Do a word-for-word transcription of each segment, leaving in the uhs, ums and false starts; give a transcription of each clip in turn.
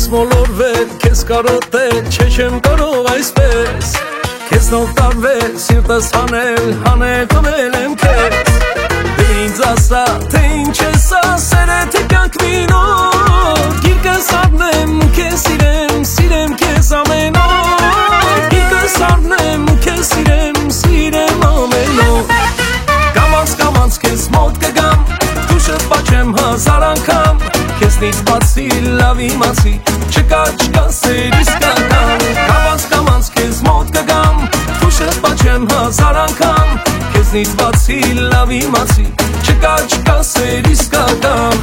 մոլորվել, քեզ կարոտել, չէ չեմ կարող այսպես Քեզ նով տարվել, սիրտս հանել, հանել տվել եմ քեզ Դե ինձ ասա, թե ինչ ես ասել է, թե կյանք մինոտ Գիրկս արնեմ, քեզ սիրեմ, սիրեմ քեզ ամեն օր Գիրկս արնեմ, քեզ սիրեմ, սիրեմ ամեն օր Կամանց, կամանց քեզ մոտ կգամ, դու շտպաչեմ հազար անգամ Քեզնից բացի լավ իմացի, չկա չկա սեր իսկական Կամանց, կամանց քեզ մոտ կգամ, դու շտպաչեմ հազար անգամ Քեզնից բացի լավ իմացի, չկա չկա սեր իսկական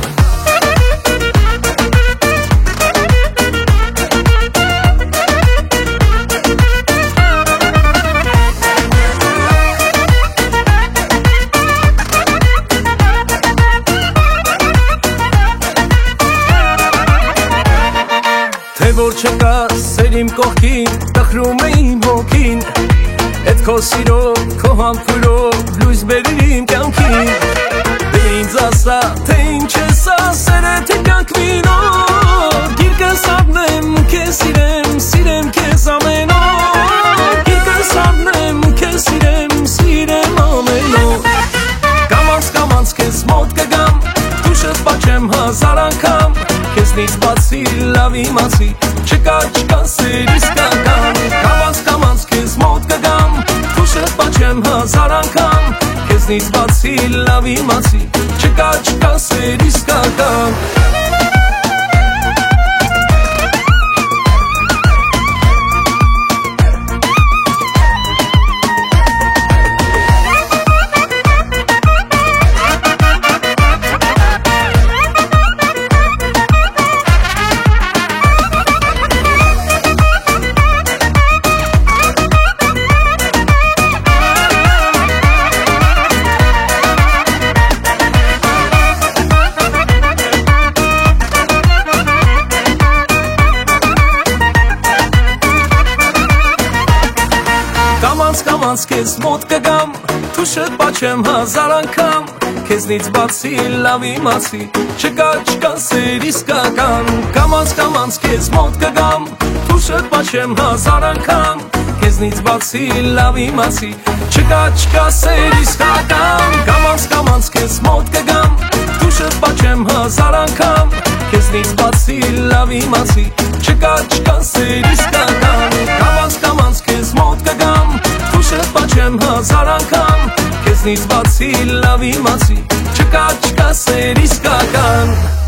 Որ չկա սեր իմ կողքին, տխրում է իմ հոգին Էդ քո սիրով, քո համբույրով, լույս բերիր իմ կյանքին Դե ինձ ասա, թե ինչ ես ասել է, թե կյանք մինոտ Գիրկս արնեմ, քեզ սիրեմ, սիրեմ քեզ ամեն օր Գիրկս արնեմ, քեզ սիրեմ, սիրեմ ամեն օր Կամանց, կամանց քեզ մոտ կգամ, դու շտպաչեմ հազար անգամ Քեզնից բացի լավ իմացի, չկա չկա սեր իսկական Կամանց, կամանց քեզ մոտ կգամ, դու շտպաչեմ հազար անգամ Քեզնից բացի լավ իմացի, չկա չկա սեր իսկական Կամանց քեզ մոտ կգամ, դու շտպաչեմ հազար անգամ Քեզնից բացի լավ իմացի, չկա չկա սեր իսկական Կամանց, կամանց քեզ մոտ կգամ, դու շտպաչեմ հազար անգամ Քեզնից բացի լավ իմացի, չկա չկա սեր իսկական Կամանց, կամանց քեզ մոտ կգամ, դու շտպաչեմ հազար անգամ Քեզնից բացի լավ իմացի, չկա չկա սեր իսկական Կամանց, կամանց քեզ մոտ կգամ շտպաչեմ հազար անգամ Քեզնից բացի լավ իմացի, չկա չկա սեր իսկական